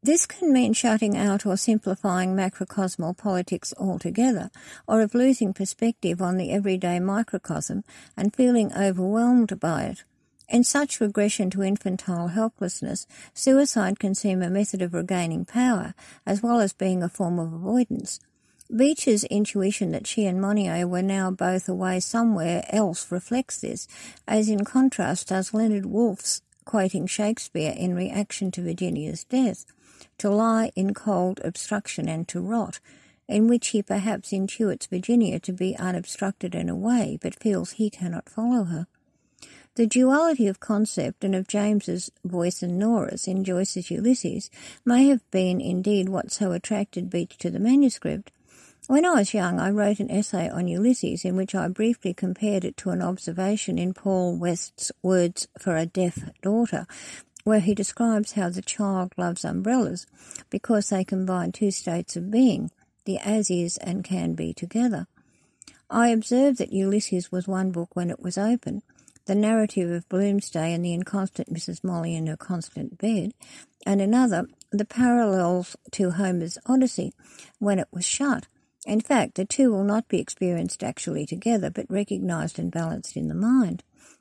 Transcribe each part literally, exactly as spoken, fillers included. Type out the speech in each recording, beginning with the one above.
This can mean shutting out or simplifying macrocosmal politics altogether, or of losing perspective on the everyday microcosm and feeling overwhelmed by it. In such regression to infantile helplessness, suicide can seem a method of regaining power, as well as being a form of avoidance. Beech's intuition that she and Monnier were now both away somewhere else reflects this, as in contrast does Leonard Woolf's quoting Shakespeare in reaction to Virginia's death, to lie in cold obstruction and to rot, in which he perhaps intuits Virginia to be unobstructed and away, but feels he cannot follow her. The duality of concept and of James's voice and Nora's in Joyce's Ulysses may have been indeed what so attracted Beech to the manuscript. When I was young, I wrote an essay on Ulysses in which I briefly compared it to an observation in Paul West's Words for a Deaf Daughter, where he describes how the child loves umbrellas because they combine two states of being, the as-is and can-be together. I observed that Ulysses was one book when it was open, the narrative of Bloomsday and the inconstant Missus Molly in her constant bed, and another, the parallels to Homer's Odyssey, when it was shut. In fact, the two will not be experienced actually together, but recognised and balanced in the mind.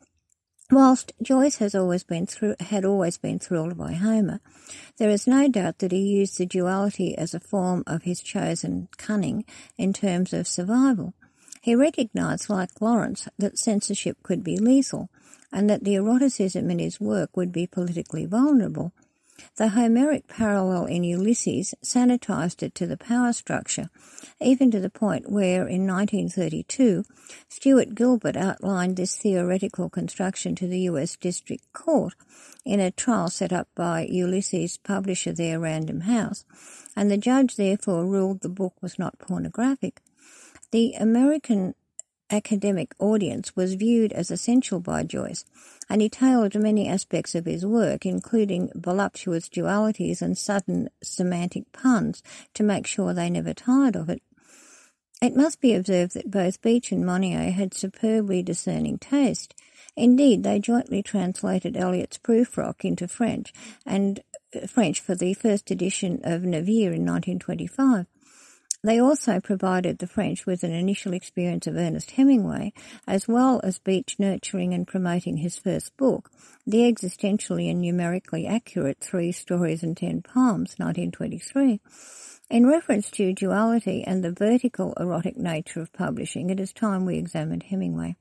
Whilst Joyce has always been through, had always been thrilled by Homer, there is no doubt that he used the duality as a form of his chosen cunning in terms of survival. He recognised, like Lawrence, that censorship could be lethal, and that the eroticism in his work would be politically vulnerable. The Homeric parallel in Ulysses sanitised it to the power structure, even to the point where, in nineteen thirty-two, Stuart Gilbert outlined this theoretical construction to the U S District Court in a trial set up by Ulysses' publisher there, Random House, and the judge therefore ruled the book was not pornographic. The American academic audience was viewed as essential by Joyce, and he tailored many aspects of his work, including voluptuous dualities and sudden semantic puns, to make sure they never tired of it. It must be observed that both Beech and Monnier had superbly discerning taste. Indeed, they jointly translated Eliot's Prufrock into French, and uh, French for the first edition of Navire in nineteen twenty-five. They also provided the French with an initial experience of Ernest Hemingway, as well as Beech nurturing and promoting his first book, the existentially and numerically accurate Three Stories and Ten Poems, nineteen twenty-three. In reference to duality and the vertical erotic nature of publishing, it is time we examined Hemingway.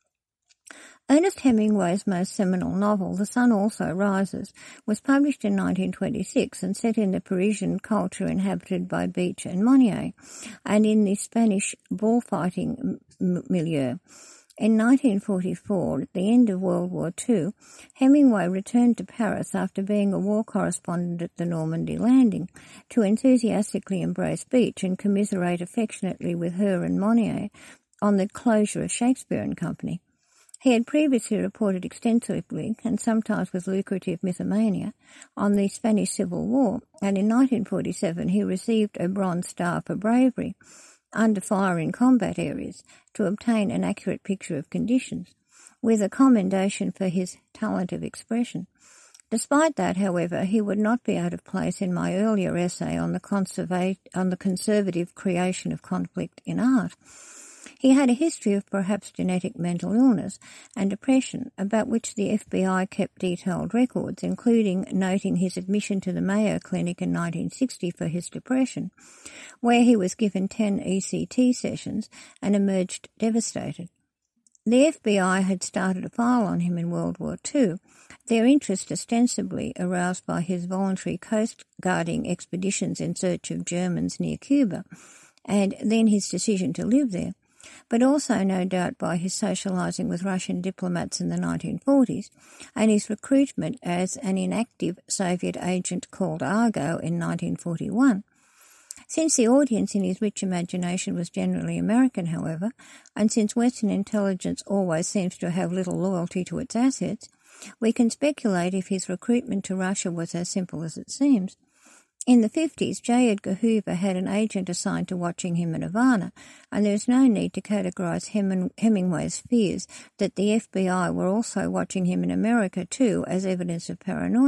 Ernest Hemingway's most seminal novel, The Sun Also Rises, was published in nineteen twenty-six and set in the Parisian culture inhabited by Beech and Monnier, and in the Spanish bullfighting milieu. In nineteen forty-four, at the end of World War Two, Hemingway returned to Paris after being a war correspondent at the Normandy landing, to enthusiastically embrace Beech and commiserate affectionately with her and Monnier on the closure of Shakespeare and Company. He had previously reported extensively, and sometimes with lucrative mythomania, on the Spanish Civil War, and in nineteen forty-seven he received a Bronze Star for bravery, under fire in combat areas, to obtain an accurate picture of conditions, with a commendation for his talent of expression. Despite that, however, he would not be out of place in my earlier essay on the, conserva- on the conservative creation of conflict in art. He had a history of perhaps genetic mental illness and depression, about which the F B I kept detailed records, including noting his admission to the Mayo Clinic in nineteen sixty for his depression, where he was given ten E C T sessions and emerged devastated. The F B I had started a file on him in World War Two, their interest ostensibly aroused by his voluntary coast-guarding expeditions in search of Germans near Cuba, and then his decision to live there, but also no doubt by his socialising with Russian diplomats in the nineteen forties and his recruitment as an inactive Soviet agent called Argo in nineteen forty-one. Since the audience in his rich imagination was generally American, however, and since Western intelligence always seems to have little loyalty to its assets, we can speculate if his recruitment to Russia was as simple as it seems. In the fifties, J. Edgar Hoover had an agent assigned to watching him in Havana, and there is no need to categorise Hem- Hemingway's fears that the F B I were also watching him in America too as evidence of paranoia.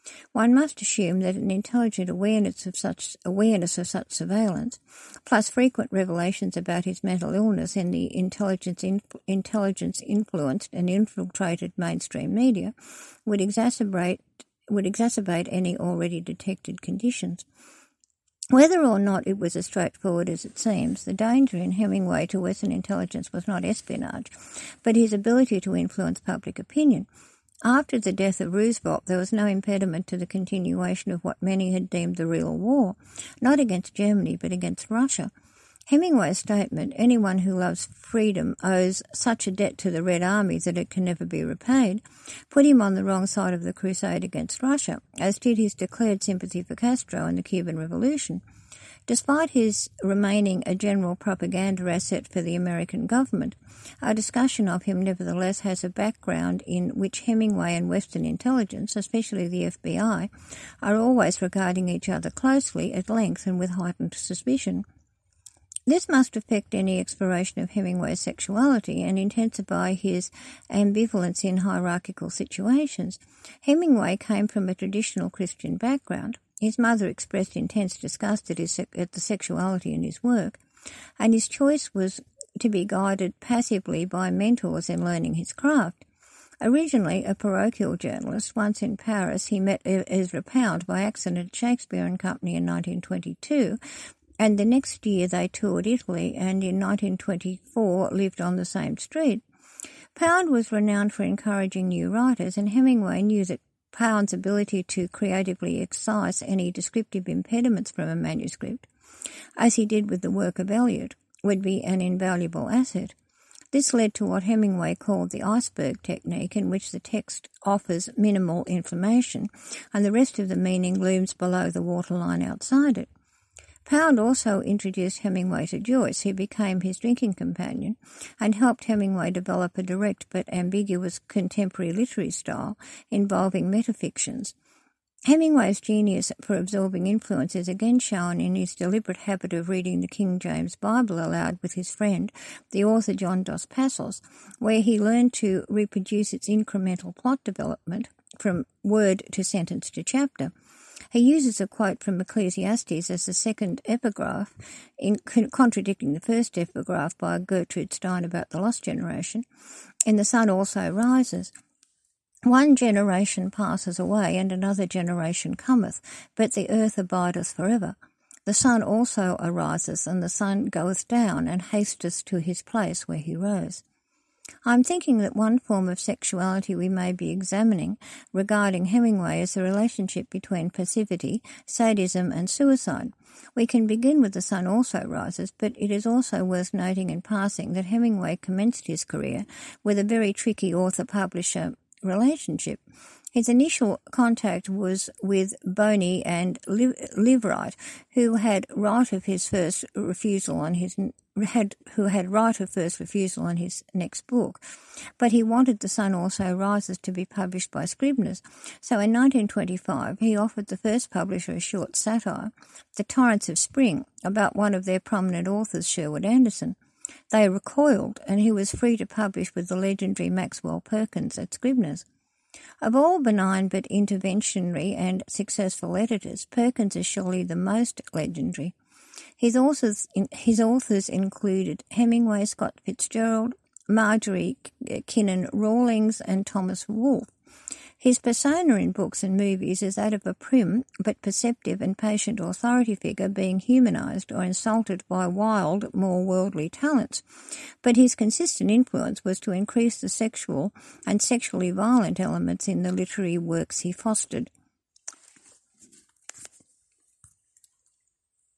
One must assume that an intelligent awareness of such awareness of such surveillance, plus frequent revelations about his mental illness in the intelligence inf- intelligence influenced and infiltrated mainstream media, would exacerbate would exacerbate any already detected conditions. Whether or not it was as straightforward as it seems, the danger in Hemingway to Western intelligence was not espionage, but his ability to influence public opinion. After the death of Roosevelt, there was no impediment to the continuation of what many had deemed the real war, not against Germany, but against Russia. Hemingway's statement, "Anyone who loves freedom owes such a debt to the Red Army that it can never be repaid," put him on the wrong side of the crusade against Russia, as did his declared sympathy for Castro and the Cuban Revolution. Despite his remaining a general propaganda asset for the American government, our discussion of him nevertheless has a background in which Hemingway and Western intelligence, especially the F B I, are always regarding each other closely, at length, and with heightened suspicion. This must affect any exploration of Hemingway's sexuality and intensify his ambivalence in hierarchical situations. Hemingway came from a traditional Christian background. His mother expressed intense disgust at, his, at the sexuality in his work, and his choice was to be guided passively by mentors in learning his craft. Originally a parochial journalist, once in Paris he met Ezra Pound by accident at Shakespeare and Company in nineteen twenty-two, and the next year they toured Italy, and in nineteen twenty-four lived on the same street. Pound was renowned for encouraging new writers, and Hemingway knew that Pound's ability to creatively excise any descriptive impediments from a manuscript, as he did with the work of Eliot, would be an invaluable asset. This led to what Hemingway called the iceberg technique, in which the text offers minimal information and the rest of the meaning looms below the waterline outside it. Pound also introduced Hemingway to Joyce, who became his drinking companion, and helped Hemingway develop a direct but ambiguous contemporary literary style involving metafictions. Hemingway's genius for absorbing influence is again shown in his deliberate habit of reading the King James Bible aloud with his friend, the author John Dos Passos, where he learned to reproduce its incremental plot development from word to sentence to chapter. He uses a quote from Ecclesiastes as the second epigraph, in contradicting the first epigraph by Gertrude Stein about the lost generation. "And the sun also rises. One generation passes away, and another generation cometh, but the earth abideth forever. The sun also arises, and the sun goeth down, and hasteth to his place where he rose." I am thinking that one form of sexuality we may be examining regarding Hemingway is the relationship between passivity, sadism, and suicide. We can begin with The Sun Also Rises, but it is also worth noting in passing that Hemingway commenced his career with a very tricky author-publisher relationship. His initial contact was with Boney and Liveright, who had right of his first refusal on his had who had right of first refusal on his next book, but he wanted The Sun Also Rises to be published by Scribner's. So in nineteen twenty-five, he offered the first publisher a short satire, The Torrents of Spring, about one of their prominent authors, Sherwood Anderson. They recoiled, and he was free to publish with the legendary Maxwell Perkins at Scribner's. Of all benign but interventionary and successful editors, Perkins is surely the most legendary. His authors, his authors included Hemingway, Scott Fitzgerald, Marjorie Kinnan Rawlings, and Thomas Wolfe. His persona in books and movies is that of a prim but perceptive and patient authority figure being humanized or insulted by wild, more worldly talents. But his consistent influence was to increase the sexual and sexually violent elements in the literary works he fostered.